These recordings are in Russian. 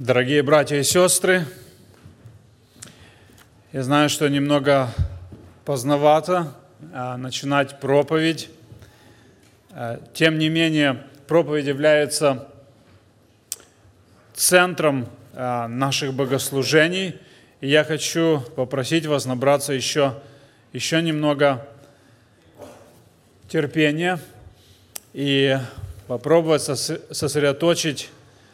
Дорогие братья и сестры, я знаю, что немного поздновато начинать проповедь. Тем не менее, проповедь является центром наших богослужений. И я хочу попросить вас набраться еще немного терпения и попробовать сосредоточить.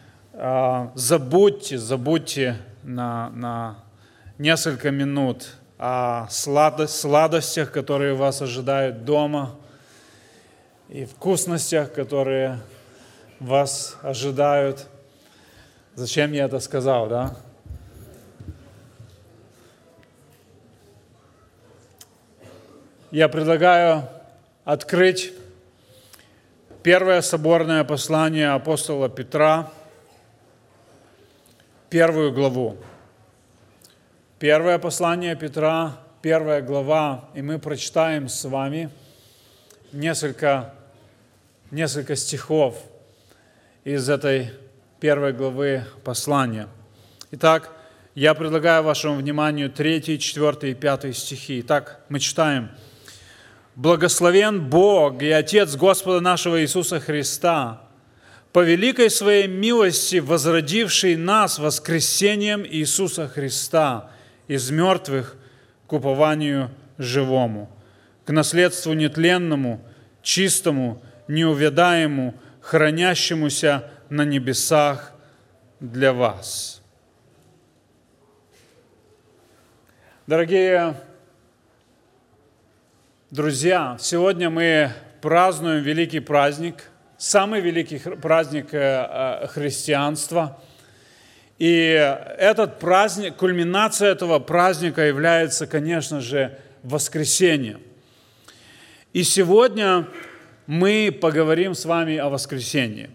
Забудьте на несколько минут о сладостях, которые вас ожидают дома, и вкусностях, которые вас ожидают. Зачем я это сказал, да? Я предлагаю открыть первое соборное послание апостола Петра, 1 главу. Первое послание Петра, 1 глава, и мы прочитаем с вами несколько стихов из этой 1 главы послания. Итак, я предлагаю вашему вниманию 3, 4 и 5 стихи. Итак, мы читаем. «Благословен Бог и Отец Господа нашего Иисуса Христа, по великой своей милости возродивший нас воскресением Иисуса Христа из мертвых к упованию живому, к наследству нетленному, чистому, неувядаемому, хранящемуся на небесах для вас». Дорогие друзья, сегодня мы празднуем великий праздник, самый великий праздник христианства. И этот праздник, кульминация этого праздника является, конечно же, воскресение. И сегодня мы поговорим с вами о воскресении.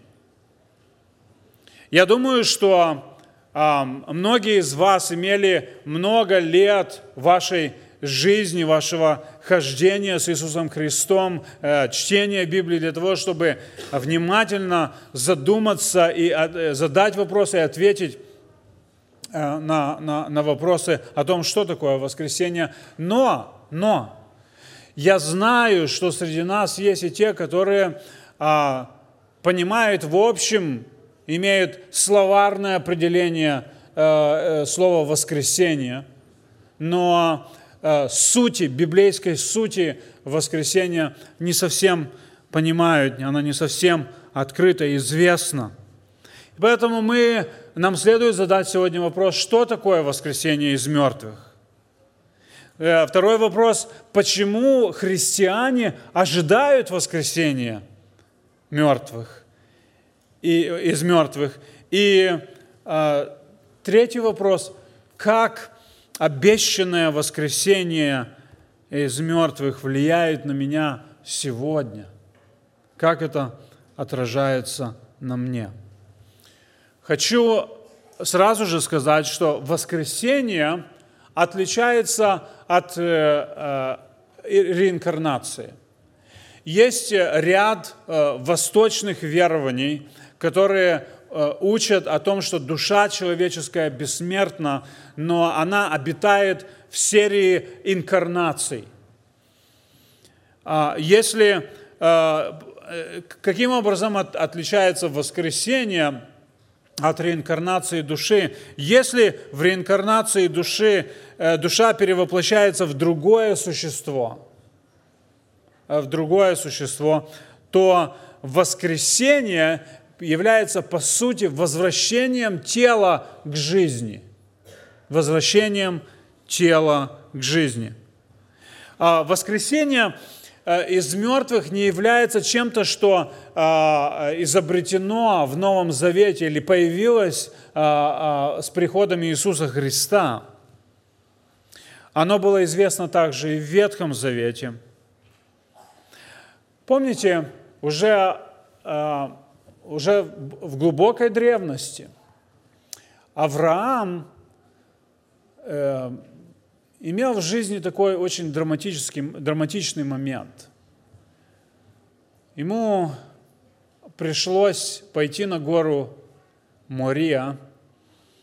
Я думаю, что многие из вас имели много лет вашей жизни, вашего хождения с Иисусом Христом, чтения Библии для того, чтобы внимательно задуматься и задать вопросы и ответить на вопросы о том, что такое воскресение. Но я знаю, что среди нас есть и те, которые понимают в общем, имеют словарное определение слова «воскресение», но библейской сути воскресения не совсем понимают, она не совсем открыта и известна. И поэтому нам следует задать сегодня вопрос, что такое воскресение из мертвых? Второй вопрос, почему христиане ожидают воскресения из мертвых? И третий вопрос, как обещанное воскресение из мертвых влияет на меня сегодня? Как это отражается на мне? Хочу сразу же сказать, что воскресение отличается от реинкарнации. Есть ряд восточных верований, которые учат о том, что душа человеческая бессмертна, но она обитает в серии инкарнаций. Каким образом отличается воскресение от реинкарнации души? Если в реинкарнации души душа перевоплощается в другое существо, то воскресение является, по сути, возвращением тела к жизни. Возвращением тела к жизни. Воскресение из мертвых не является чем-то, что изобретено в Новом Завете или появилось с приходом Иисуса Христа. Оно было известно также и в Ветхом Завете. Помните, уже в глубокой древности Авраам имел в жизни такой очень драматичный момент. Ему пришлось пойти на гору Мория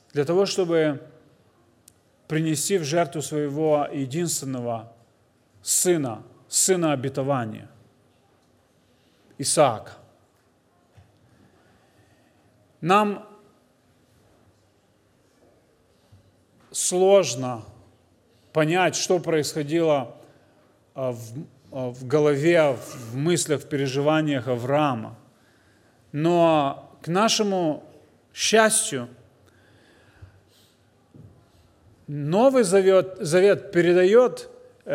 для того, чтобы принести в жертву своего единственного сына обетования, Исаака. Нам сложно понять, что происходило в голове, в мыслях, в переживаниях Авраама. Но к нашему счастью, Новый Завет передает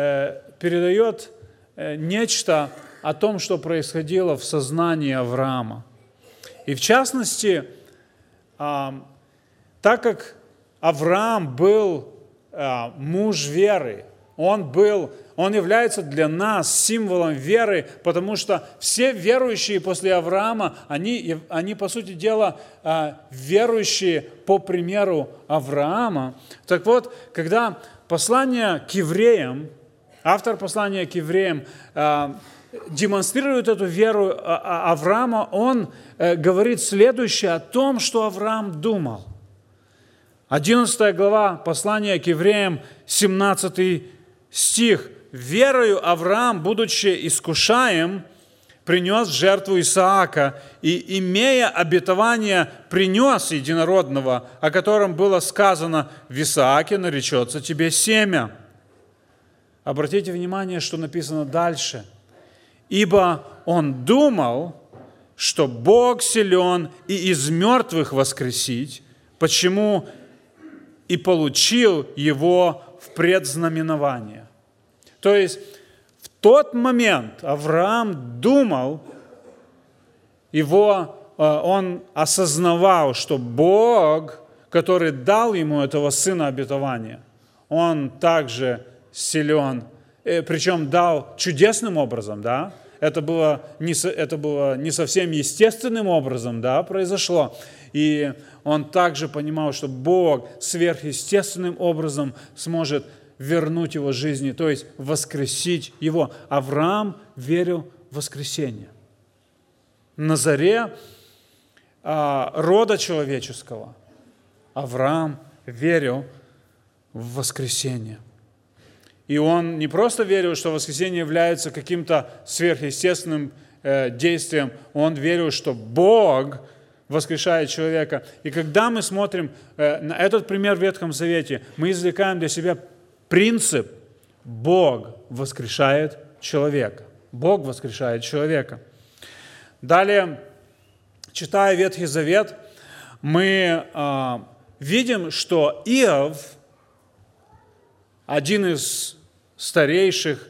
нечто о том, что происходило в сознании Авраама. И в частности, так как Авраам был муж веры, он является для нас символом веры, потому что все верующие после Авраама, они по сути дела, верующие по примеру Авраама. Так вот, когда послание к евреям, автор послания к евреям демонстрирует эту веру Авраама, он говорит следующее о том, что Авраам думал. 11 глава послания к евреям, 17 стих. «Верою Авраам, будучи искушаем, принес жертву Исаака, и, имея обетование, принес единородного, о котором было сказано: в Исааке наречется тебе семя». Обратите внимание, что написано дальше. «Ибо он думал, что Бог силен и из мертвых воскресить, почему и получил его в предзнаменование». То есть в тот момент Авраам думал, он осознавал, что Бог, который дал ему этого сына обетования, он также силен, причем дал чудесным образом, да? Это было не совсем естественным образом, да, произошло. И он также понимал, что Бог сверхъестественным образом сможет вернуть его жизни, то есть воскресить его. Авраам верил в воскресение. На заре рода человеческого Авраам верил в воскресение. И он не просто верил, что воскресение является каким-то сверхъестественным действием, он верил, что Бог воскрешает человека. И когда мы смотрим на этот пример в Ветхом Завете, мы извлекаем для себя принцип: Бог воскрешает человека. Бог воскрешает человека. Далее, читая Ветхий Завет, мы видим, что Иов, один из старейших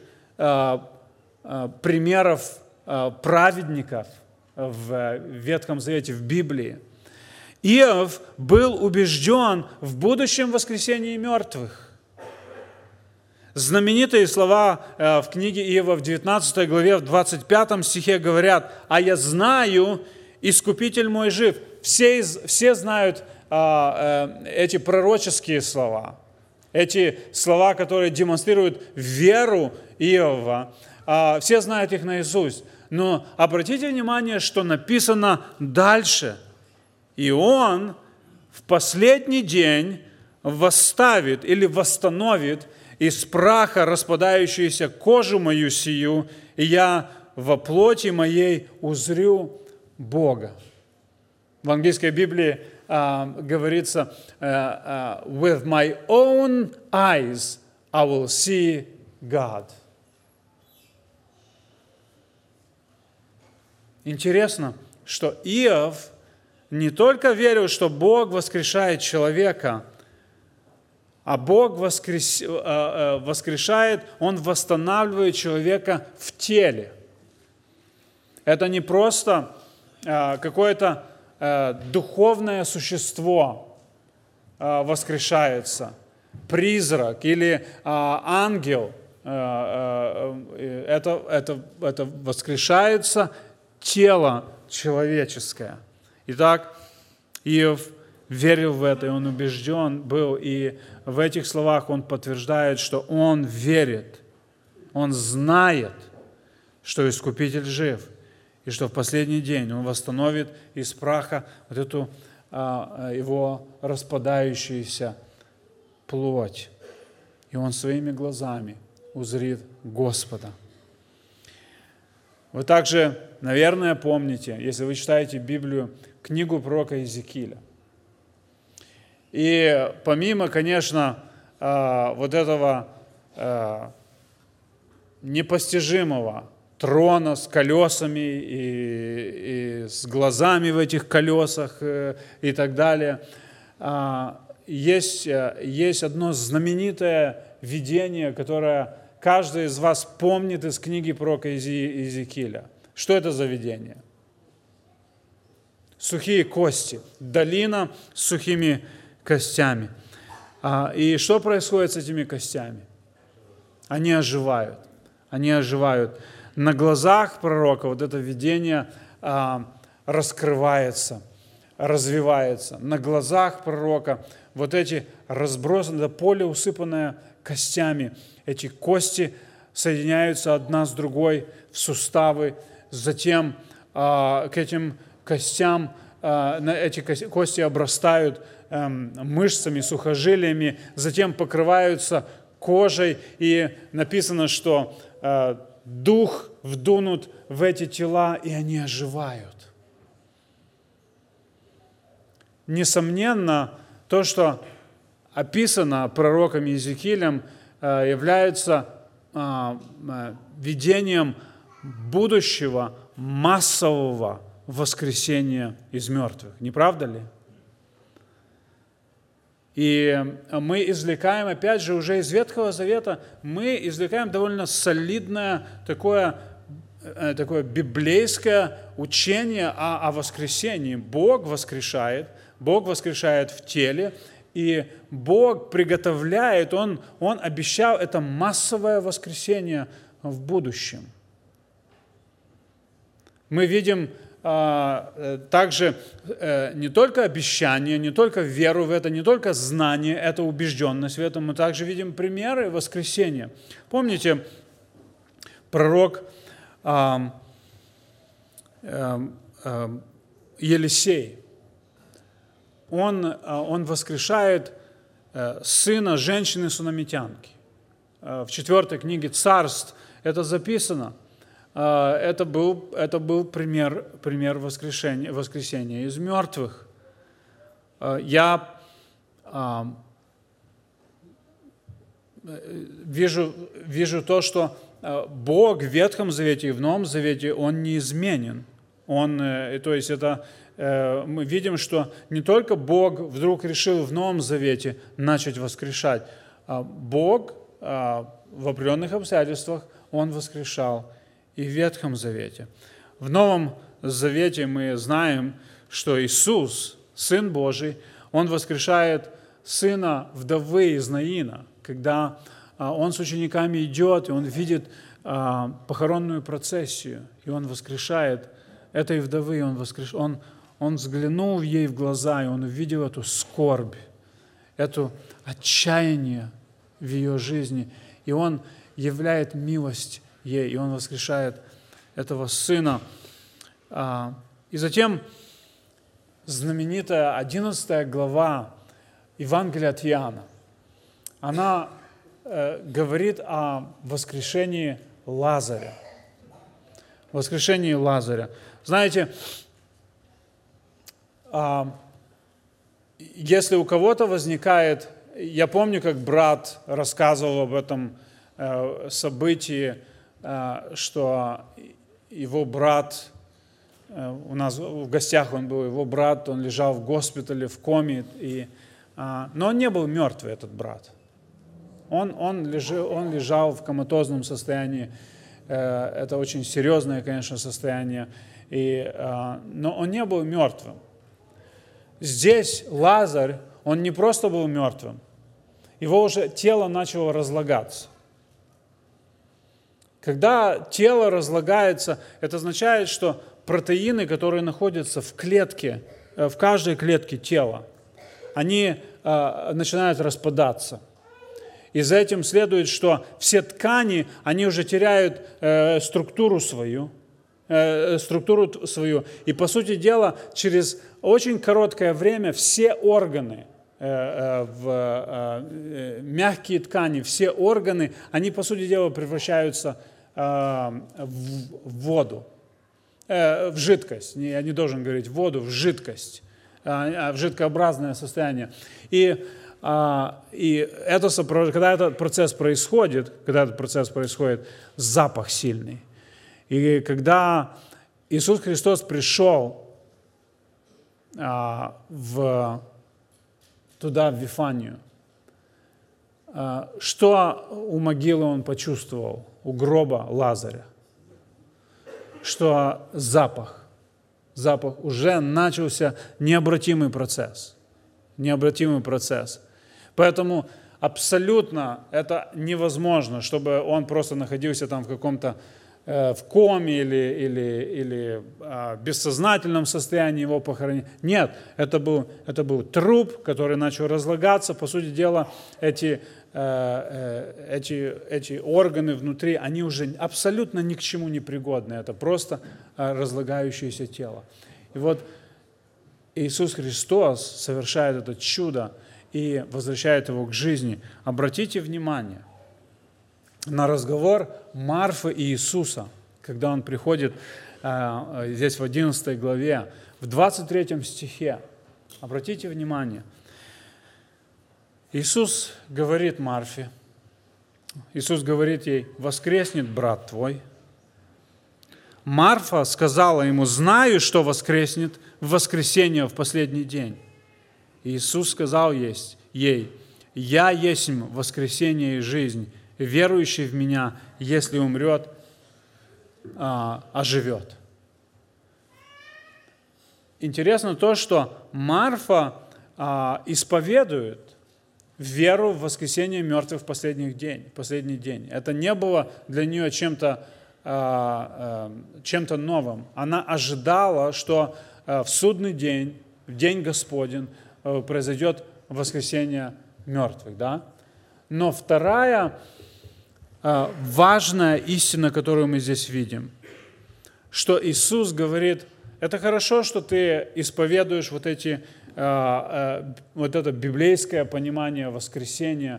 примеров праведников в Ветхом Завете, в Библии, Иов был убежден в будущем воскресении мертвых. Знаменитые слова в книге Иова в 19 главе, в 25 стихе говорят: «А я знаю, Искупитель мой жив». Все знают эти пророческие слова, эти слова, которые демонстрируют веру Иова. Все знают их наизусть. Но обратите внимание, что написано дальше. «И он в последний день восставит или восстановит из праха распадающуюся кожу мою сию, и я во плоти моей узрю Бога». В английской Библии говорится: «With my own eyes I will see God». Интересно, что Иов не только верил, что Бог воскрешает человека, а Бог воскрешает, Он восстанавливает человека в теле. Это не просто какое-то духовное существо воскрешается, призрак или ангел. Это воскрешается тело человеческое. Итак, Иов верил в это, и он убежден был, и в этих словах он подтверждает, что он верит, он знает, что Искупитель жив, и что в последний день он восстановит из праха вот эту его распадающуюся плоть. И он своими глазами узрит Господа. Вы также, наверное, помните, если вы читаете Библию, книгу пророка Иезекииля. И помимо, конечно, вот этого непостижимого трона с колесами и с глазами в этих колесах и так далее, есть одно знаменитое видение, которое каждый из вас помнит из книги пророка Иезекииля. Что это за видение? Сухие кости, долина с сухими костями. И что происходит с этими костями? Они оживают. Они оживают. На глазах пророка вот это видение раскрывается, развивается. На глазах пророка вот эти разбросанные, поле, усыпанное костями, эти кости соединяются одна с другой в суставы, затем к этим костям, эти кости обрастают мышцами, сухожилиями, затем покрываются кожей, и написано, что дух вдунут в эти тела, и они оживают. Несомненно, то, что описано пророком Иезекиилем, является видением будущего массового воскресения из мертвых. Не правда ли? И мы извлекаем, опять же, уже из Ветхого Завета, мы извлекаем довольно солидное такое библейское учение о воскресении. Бог воскрешает в теле, и Бог приготовляет, Он обещал это массовое воскресение в будущем. Мы видим также не только обещание, не только веру в это, не только знание, это убежденность в этом, мы также видим примеры воскресения. Помните, пророк Елисей, он воскрешает сына женщины-сунамитянки. В 4 книге Царств это записано. Это был пример воскресения из мертвых. Я вижу то, что Бог в Ветхом Завете и в Новом Завете, Он неизменен. То есть мы видим, что не только Бог вдруг решил в Новом Завете начать воскрешать, а Бог в определенных обстоятельствах Он воскрешал и в Ветхом Завете. В Новом Завете мы знаем, что Иисус, Сын Божий, Он воскрешает сына вдовы из Наина, когда Он с учениками идет, и Он видит похоронную процессию, и Он воскрешает этой вдовы, Он взглянул ей в глаза, и Он увидел эту скорбь, это отчаяние в ее жизни, и Он являет милость ей, и Он воскрешает этого сына. И затем знаменитая 11 глава Евангелия от Иоанна, она говорит о воскрешении Лазаря. Воскрешении Лазаря. Знаете, если у кого-то возникает, я помню, как брат рассказывал об этом событии, что его брат, у нас в гостях он был, его брат, он лежал в госпитале, в коме, но он не был мертвый, этот брат. Он лежал в коматозном состоянии, это очень серьезное, конечно, состояние, но он не был мертвым. Здесь Лазарь, он не просто был мертвым, его уже тело начало разлагаться. Когда тело разлагается, это означает, что протеины, которые находятся в клетке, в каждой клетке тела, они начинают распадаться. И за этим следует, что все ткани, они уже теряют структуру свою, структуру свою. И, по сути дела, через очень короткое время все органы, мягкие ткани, все органы, они, по сути дела, превращаются в воду, в жидкость. Я не должен говорить воду, в жидкость, в жидкообразное состояние. И когда этот процесс происходит, запах сильный. И когда Иисус Христос пришел туда, в Вифанию, что у могилы он почувствовал, у гроба Лазаря? Что запах, уже начался необратимый процесс. Поэтому абсолютно это невозможно, чтобы он просто находился там в каком-то в коме или бессознательном состоянии, его похоронили. Нет, это был труп, который начал разлагаться. По сути дела, эти органы внутри, они уже абсолютно ни к чему не пригодны. Это просто разлагающееся тело. И вот Иисус Христос совершает это чудо и возвращает его к жизни. Обратите внимание на разговор Марфы и Иисуса, когда он приходит здесь в 11 главе, в 23 стихе. Обратите внимание. Иисус говорит Марфе, Иисус говорит ей: «Воскреснет брат твой». Марфа сказала ему: «Знаю, что воскреснет в воскресенье в последний день». Иисус сказал ей: «Я есть воскресение и жизнь. Верующий в Меня, если умрет, оживет». Интересно то, что Марфа исповедует веру в воскресение мертвых в последний день. Это не было для нее чем-то новым. Она ожидала, что в судный день, в день Господень, произойдет воскресение мертвых. Да? Но вторая важная истина, которую мы здесь видим, что Иисус говорит: это хорошо, что ты исповедуешь вот это библейское понимание воскресения,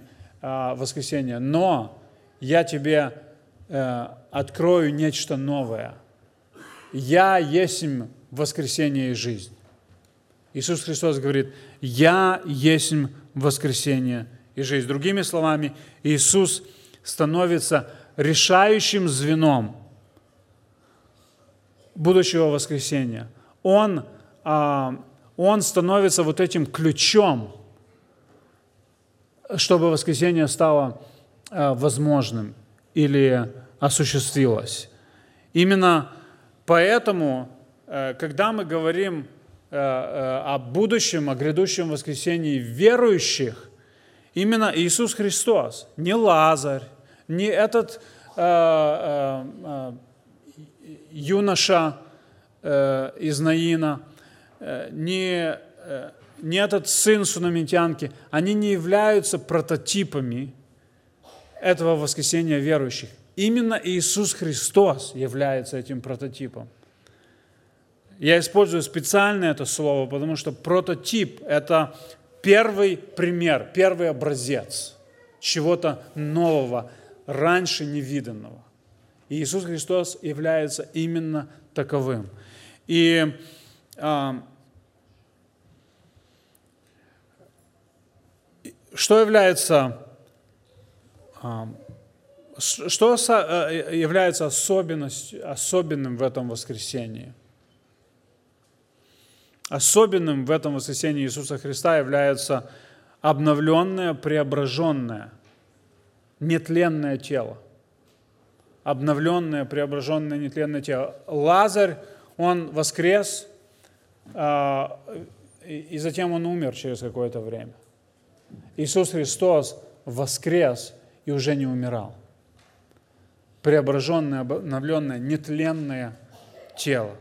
но я тебе открою нечто новое. Я есть воскресение и жизнь. Иисус Христос говорит: я есть воскресение и жизнь. Другими словами, Иисус становится решающим звеном будущего воскресения. Он становится вот этим ключом, чтобы воскресение стало возможным или осуществилось. Именно поэтому, когда мы говорим о будущем, о грядущем воскресении верующих, именно Иисус Христос, не Лазарь, не этот юноша из Наина, не этот сын сунамитянки, они не являются прототипами этого воскресения верующих. Именно Иисус Христос является этим прототипом. Я использую специально это слово, потому что прототип – это первый пример, первый образец чего-то нового, раньше невиданного. И Иисус Христос является именно таковым. И что является особенным в этом воскресении? Особенным в этом воскресении Иисуса Христа является обновленное, преображенное, нетленное тело. Обновленное, преображенное, нетленное тело. Лазарь, он воскрес, и затем он умер через какое-то время. Иисус Христос воскрес и уже не умирал. Преображенное, обновленное, нетленное тело.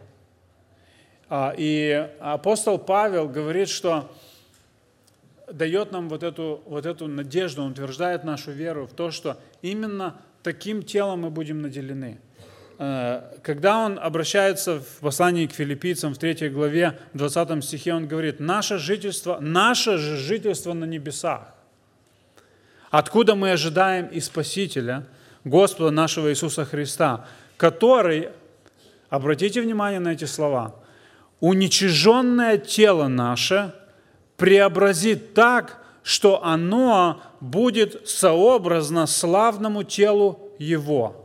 И апостол Павел говорит, что дает нам вот эту надежду, он утверждает нашу веру в то, что именно таким телом мы будем наделены. когда он обращается в послании к филиппийцам в 3 главе, в 20 стихе, он говорит: наше же жительство на небесах, откуда мы ожидаем и Спасителя, Господа нашего Иисуса Христа, который, обратите внимание на эти слова, уничиженное тело наше преобразит так, что оно будет сообразно славному телу Его.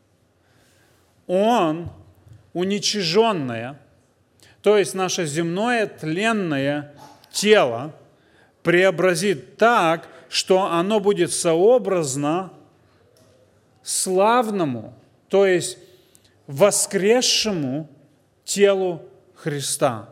Он уничиженное, то есть наше земное тленное тело, преобразит так, что оно будет сообразно славному, то есть воскресшему телу Христа,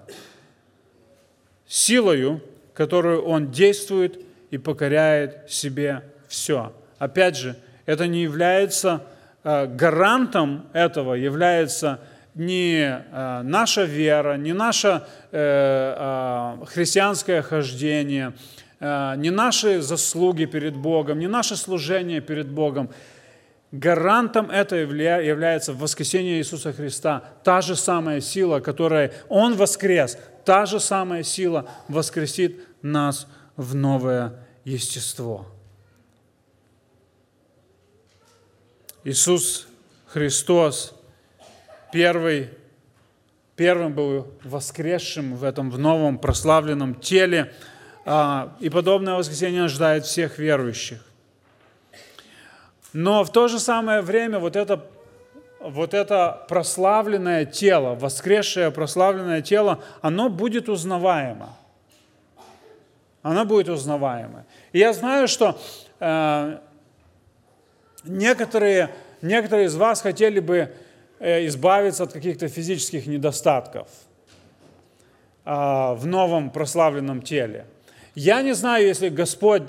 силою, которую Он действует и покоряет себе все. Опять же, это не является гарантом этого, является не наша вера, не наше христианское хождение, не наши заслуги перед Богом, не наше служение перед Богом. Гарантом этого является воскресение Иисуса Христа. Та же самая сила, которой Он воскрес, та же самая сила воскресит нас в новое естество. Иисус Христос первым был воскресшим в новом прославленном теле, и подобное воскресение ожидает всех верующих. Но в то же самое время вот это прославленное тело, воскресшее прославленное тело, оно будет узнаваемо. Оно будет узнаваемо. И я знаю, что некоторые из вас хотели бы избавиться от каких-то физических недостатков в новом прославленном теле. Я не знаю, если Господь,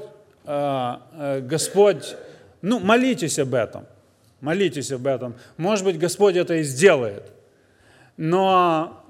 молитесь об этом. Молитесь об этом. Может быть, Господь это и сделает. Но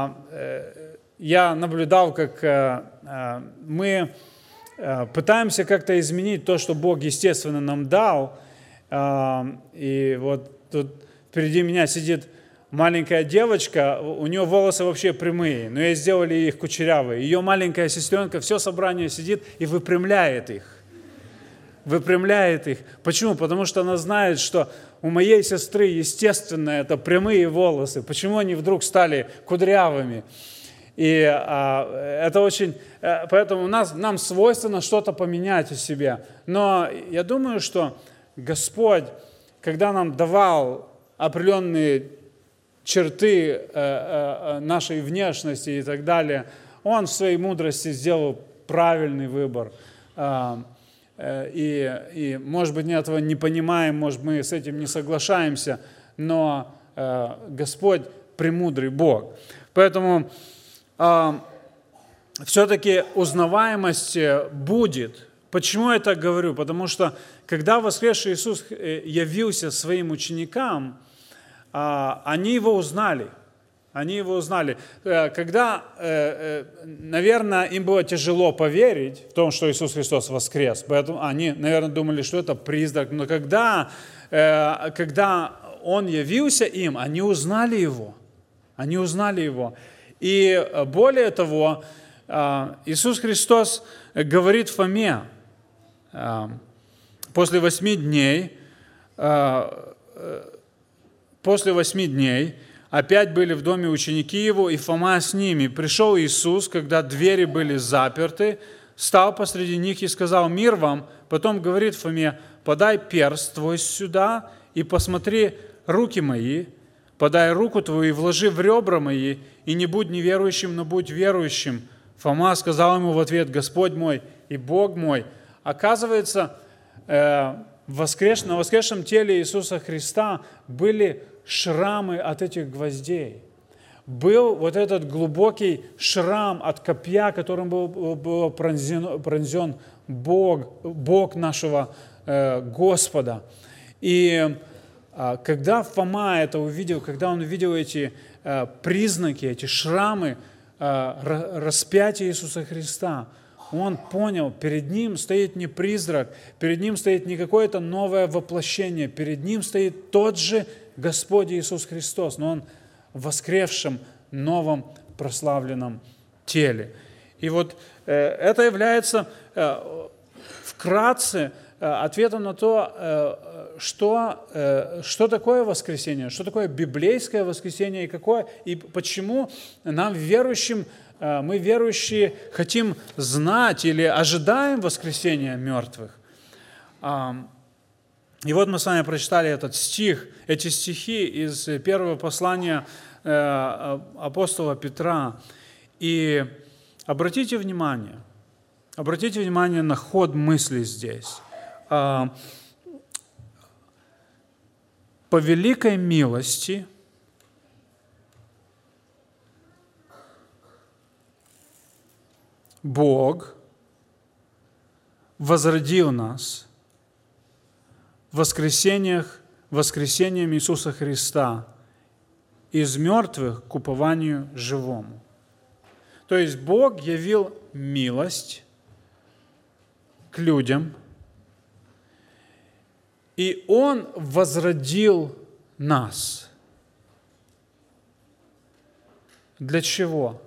я наблюдал, как мы пытаемся как-то изменить то, что Бог, естественно, нам дал. И вот тут впереди меня сидит маленькая девочка, у нее волосы вообще прямые, но ей сделали их кучерявые. Ее маленькая сестренка все собрание сидит и выпрямляет их. Выпрямляет их. Почему? Потому что она знает, что у моей сестры, естественно, это прямые волосы. Почему они вдруг стали кудрявыми? И это очень... Поэтому нам свойственно что-то поменять в себе. Но я думаю, что Господь, когда нам давал определенные черты нашей внешности и так далее, Он в своей мудрости сделал правильный выбор. И, может быть, мы этого не понимаем, может, мы с этим не соглашаемся, но Господь премудрый Бог. Поэтому все-таки узнаваемость будет. Почему я так говорю? Потому что, когда воскресший Иисус явился своим ученикам, они Его узнали. Они Его узнали. Когда, наверное, им было тяжело поверить в том, что Иисус Христос воскрес, поэтому они, наверное, думали, что это призрак. Но когда Он явился им, они узнали Его. Они узнали Его. И более того, Иисус Христос говорит Фоме, после 8 дней опять были в доме ученики Его, и Фома с ними. Пришел Иисус, когда двери были заперты, стал посреди них и сказал: «Мир вам!» Потом говорит Фоме: «Подай перст твой сюда и посмотри руки мои, подай руку твою и вложи в ребра мои, и не будь неверующим, но будь верующим». Фома сказал ему в ответ: «Господь мой и Бог мой». Оказывается, на воскресшем теле Иисуса Христа были шрамы от этих гвоздей. Был вот этот глубокий шрам от копья, которым был пронзен Бог нашего Господа. И когда Фома это увидел, когда он увидел эти признаки, эти шрамы распятия Иисуса Христа, он понял, перед ним стоит не призрак, перед ним стоит не какое-то новое воплощение, перед ним стоит тот же Господь Иисус Христос, но Он в воскресшем, новом, прославленном теле. И вот это является вкратце ответом на то, что такое воскресение, что такое библейское воскресение и почему нам, верующим, мы, верующие, хотим знать или ожидаем воскресения мертвых. И вот мы с вами прочитали эти стихи из первого послания апостола Петра. И обратите внимание на ход мысли здесь. По великой милости Бог возродил нас воскресением Иисуса Христа из мертвых к упованию живому. То есть Бог явил милость к людям, и Он возродил нас. Для чего?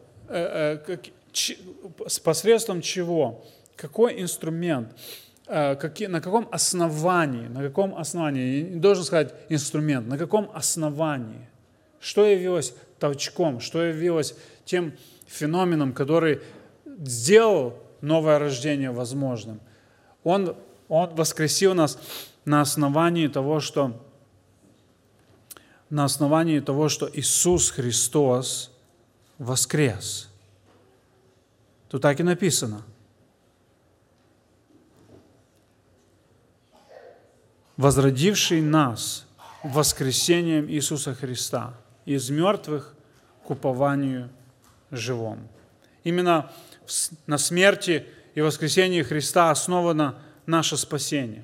Посредством чего? Какой инструмент? На каком основании? Я не должен сказать инструмент. На каком основании? Что явилось толчком? Что явилось тем феноменом, который сделал новое рождение возможным? Он воскресил нас на основании того, что Иисус Христос воскрес. Тут так и написано. Возродивший нас воскресением Иисуса Христа из мертвых к упованию живому. Именно на смерти и воскресении Христа основано наше спасение.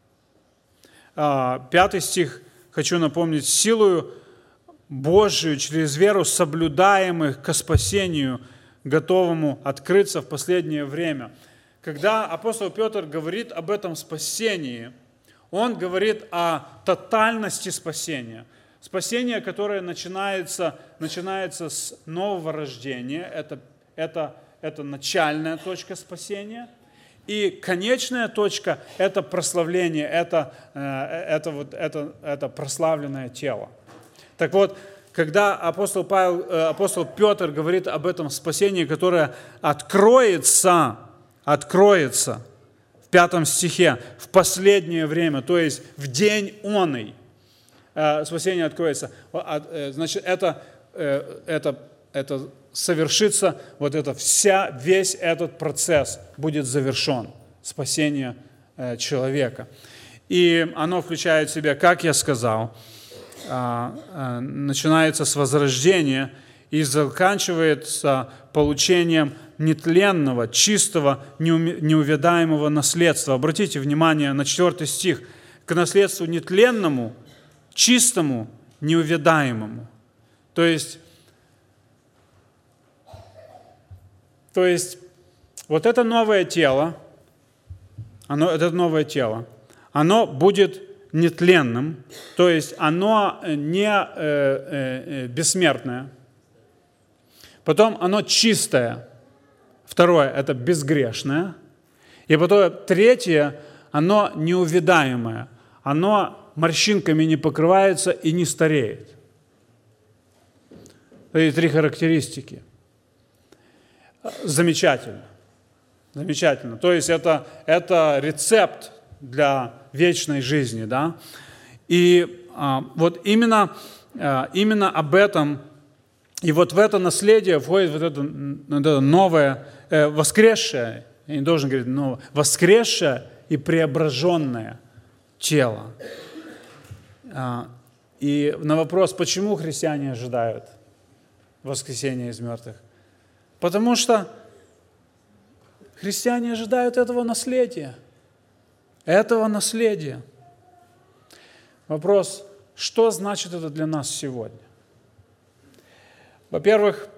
5 стих, хочу напомнить, силою Божию через веру соблюдаемых ко спасению, готовому открыться в последнее время. Когда апостол Петр говорит об этом спасении, он говорит о тотальности спасения. Спасение, которое начинается с нового рождения, это начальная точка спасения. И конечная точка – это прославление, это прославленное тело. Так вот, когда апостол Петр говорит об этом спасении, которое откроется в 5 стихе, в последнее время, то есть в день оный, спасение откроется, значит, это совершится, весь этот процесс будет завершен, спасение человека. И оно включает в себя, как я сказал, начинается с возрождения и заканчивается получением нетленного, чистого, неувядаемого наследства. Обратите внимание на 4 стих. К наследству нетленному, чистому, неувядаемому. То есть вот это новое тело, оно будет нетленным, то есть оно не бессмертное. Потом оно чистое. Второе – это безгрешное. И потом третье – оно неувядаемое. Оно морщинками не покрывается и не стареет. Это 3 характеристики. Замечательно. Замечательно. То есть это рецепт для вечной жизни. Да? И вот именно об этом, и вот в это наследие входит вот это новое, воскресшее, я не должен говорить новое, воскресшее и преображенное тело. И на вопрос, почему христиане ожидают воскресения из мертвых? Потому что христиане ожидают этого наследия. Вопрос, что значит это для нас сегодня? Во-первых,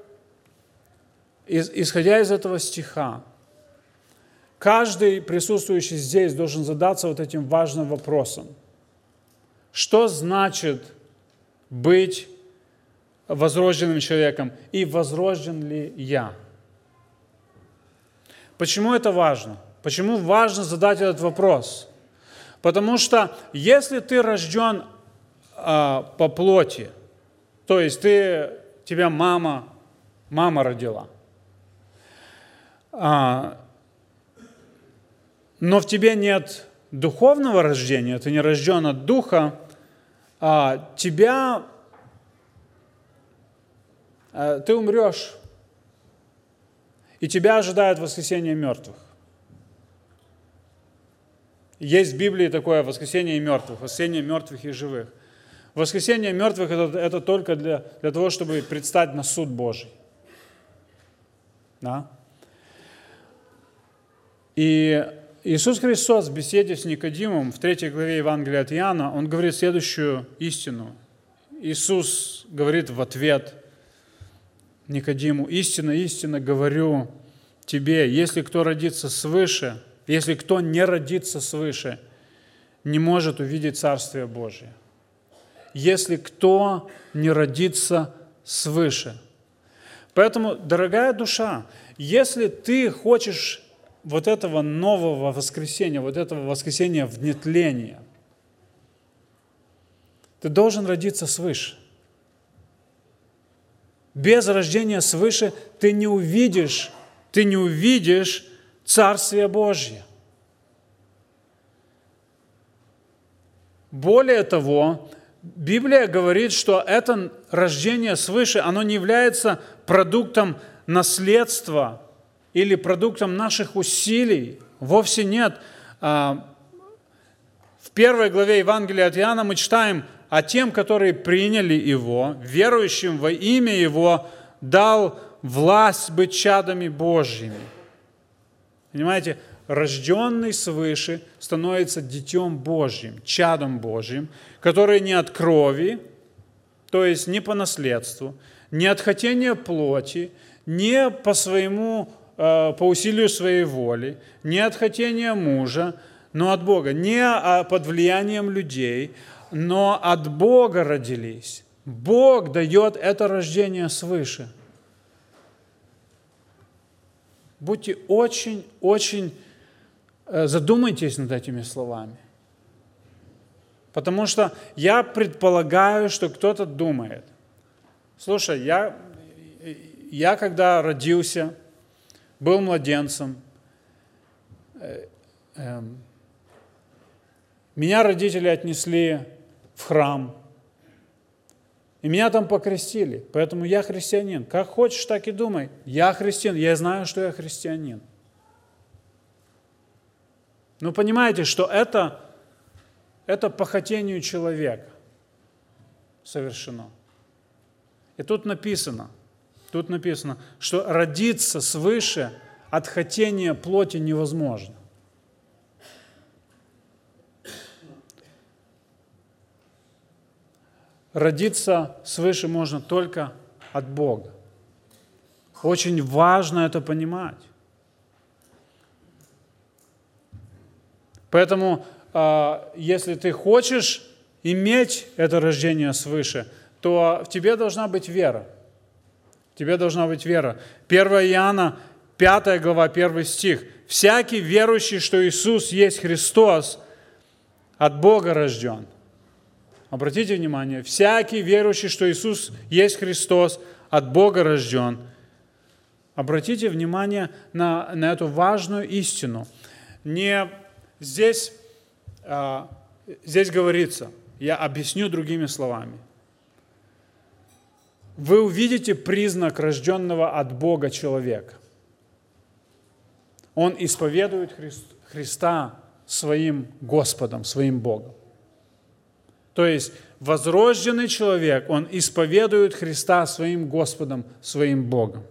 исходя из этого стиха, каждый присутствующий здесь должен задаться вот этим важным вопросом. Что значит быть возрожденным человеком? И возрожден ли я? Почему это важно? Почему важно задать этот вопрос? Потому что если ты рожден по плоти, то есть тебя мама родила, но в тебе нет духовного рождения, ты не рожден от Духа, ты умрешь, и тебя ожидает воскресение мертвых. Есть в Библии такое воскресение мертвых, воскресение мертвых и живых. Воскресение мертвых – это только для того, чтобы предстать на суд Божий. Да? И Иисус Христос в беседе с Никодимом в 3 главе Евангелия от Иоанна, Он говорит следующую истину. Иисус говорит в ответ Никодиму: «Истинно, истинно говорю тебе, если кто родится свыше, если кто не родится свыше, не может увидеть Царствие Божие». Если кто не родится свыше. Поэтому, дорогая душа, если ты хочешь вот этого нового воскресения, вот этого воскресения в нетлении, ты должен родиться свыше. Без рождения свыше ты не увидишь Царствие Божье. Более того, Библия говорит, что это рождение свыше, оно не является продуктом наследства или продуктом наших усилий. Вовсе нет. В 1 главе Евангелия от Иоанна мы читаем: «А тем, которые приняли Его, верующим во имя Его, дал власть быть чадами Божьими». Понимаете? Рожденный свыше становится детем Божьим, чадом Божьим, который не от крови, то есть не по наследству, не от хотения плоти, не по усилию своей воли, не от хотения мужа, но от Бога, не под влиянием людей, но от Бога родились. Бог дает это рождение свыше. Будьте очень задумайтесь над этими словами. Потому что я предполагаю, что кто-то думает: слушай, я когда родился, был младенцем, меня родители отнесли в храм, и меня там покрестили, поэтому я христианин. Как хочешь, так и думай. Я христианин, я знаю, что я христианин. Но понимаете, что это по хотению человека совершено. И тут написано, что родиться свыше от хотения плоти невозможно. Родиться свыше можно только от Бога. Очень важно это понимать. Поэтому, если ты хочешь иметь это рождение свыше, то в тебе должна быть вера. В тебе должна быть вера. 1 Иоанна, 5 глава, 1 стих. «Всякий верующий, что Иисус есть Христос, от Бога рожден». Обратите внимание, всякий верующий, что Иисус есть Христос, от Бога рожден. Обратите внимание на эту важную истину. Здесь говорится, я объясню другими словами. Вы увидите признак рожденного от Бога человека. Он исповедует Христа своим Господом, своим Богом. То есть возрожденный человек, он исповедует Христа своим Господом, своим Богом.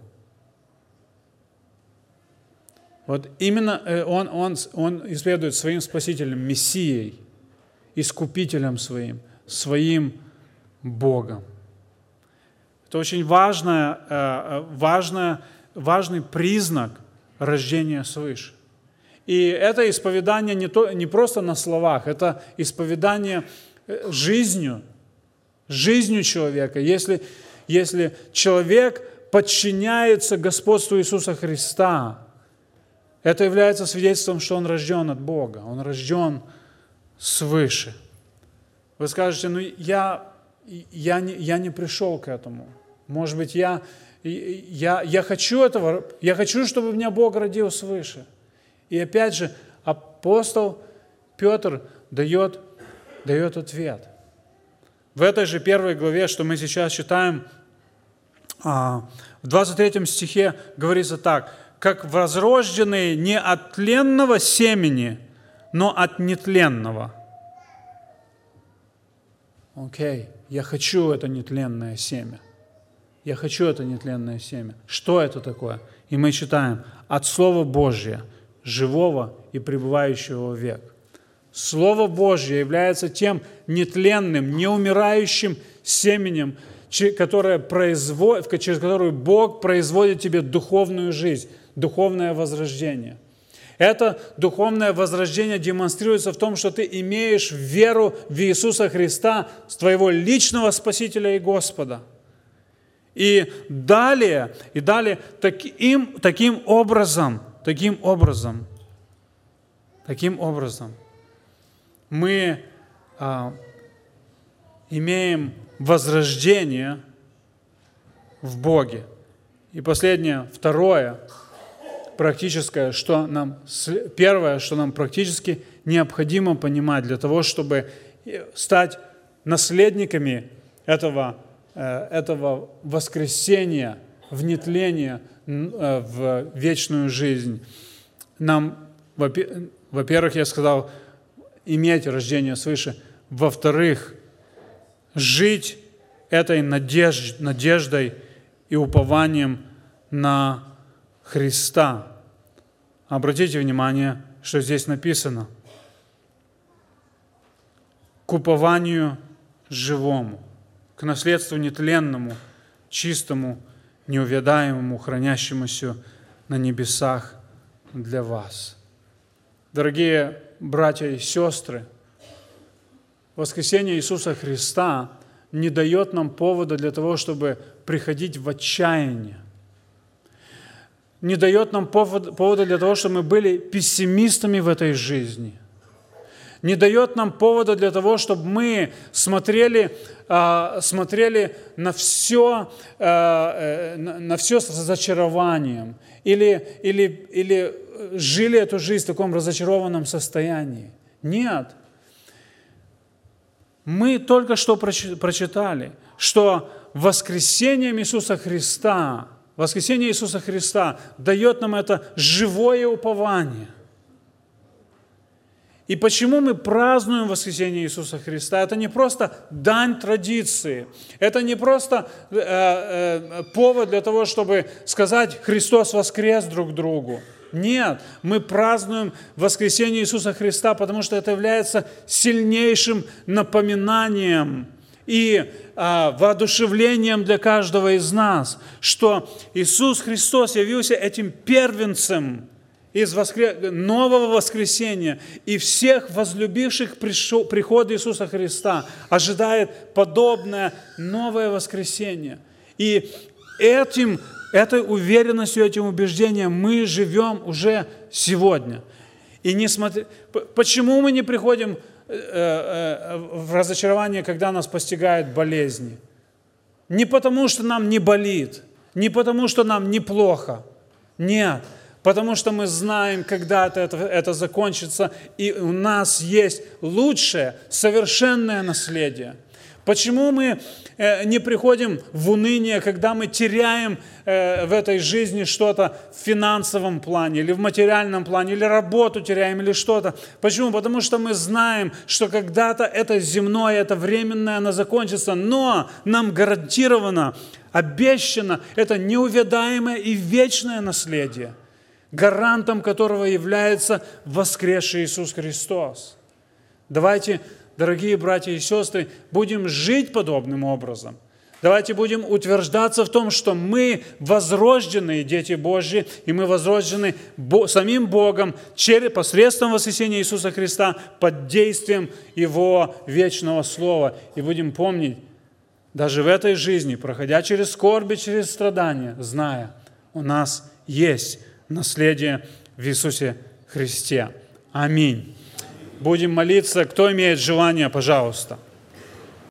Вот именно он исповедует своим Спасителем, Мессией, Искупителем своим Богом. Это очень важный признак рождения свыше. И это исповедание не просто на словах, это исповедание жизнью. жизнью человека, если человек подчиняется господству Иисуса Христа, это является свидетельством, что он рожден от Бога, он рожден свыше. Вы скажете, я не пришел к этому. Может быть, я хочу этого, я хочу, чтобы меня Бог родил свыше. И опять же, апостол Петр дает ответ. В этой же первой главе, что мы сейчас читаем, в 23 стихе говорится так: «Как возрожденные не от тленного семени, но от нетленного». Окей, я хочу это нетленное семя. Я хочу это нетленное семя. Что это такое? И мы читаем: «От Слова Божия, живого и пребывающего век». Слово Божье является тем нетленным, неумирающим семенем, через которое Бог производит тебе духовную жизнь, духовное возрождение. Это духовное возрождение демонстрируется в том, что ты имеешь веру в Иисуса Христа, твоего личного Спасителя и Господа. И далее таким образом, мы имеем возрождение в Боге. И последнее, второе, практическое, первое, что нам практически необходимо понимать для того, чтобы стать наследниками этого воскресения в нетление, в вечную жизнь. Нам, во-первых, я сказал, иметь рождение свыше. Во-вторых, жить этой надеждой и упованием на Христа. Обратите внимание, что здесь написано: к упованию живому, к наследству нетленному, чистому, неувядаемому, хранящемуся на небесах для вас. Дорогие братья и сестры, воскресение Иисуса Христа не дает нам повода для того, чтобы приходить в отчаяние. Не дает нам повода для того, чтобы мы были пессимистами в этой жизни. Не дает нам повода для того, чтобы мы смотрели на все с разочарованием или жили эту жизнь в таком разочарованном состоянии. Нет. Мы только что прочитали, что воскресение Иисуса Христа дает нам это живое упование. И почему мы празднуем воскресение Иисуса Христа? Это не просто дань традиции, это не просто повод для того, чтобы сказать «Христос воскрес» друг другу. Нет, мы празднуем воскресение Иисуса Христа, потому что это является сильнейшим напоминанием и воодушевлением для каждого из нас, что Иисус Христос явился этим первенцем из нового воскресения, и всех возлюбивших прихода Иисуса Христа ожидает подобное новое воскресение. И этой уверенностью, этим убеждением мы живем уже сегодня. И почему мы не приходим в разочарование, когда нас постигают болезни? Не потому, что нам не болит, не потому, что нам неплохо. Нет, потому что мы знаем, когда это закончится, и у нас есть лучшее, совершенное наследие. Почему мы не приходим в уныние, когда мы теряем в этой жизни что-то в финансовом плане, или в материальном плане, или работу теряем, или что-то? Почему? Потому что мы знаем, что когда-то это земное, это временное, оно закончится, но нам гарантировано, обещано это неувядаемое и вечное наследие, гарантом которого является воскресший Иисус Христос. Давайте, дорогие братья и сестры, будем жить подобным образом. Давайте будем утверждаться в том, что мы возрожденные дети Божьи, и мы возрождены самим Богом посредством воскресения Иисуса Христа под действием Его вечного Слова. И будем помнить, даже в этой жизни, проходя через скорби, через страдания, зная, у нас есть наследие в Иисусе Христе. Аминь. Будем молиться. Кто имеет желание, пожалуйста.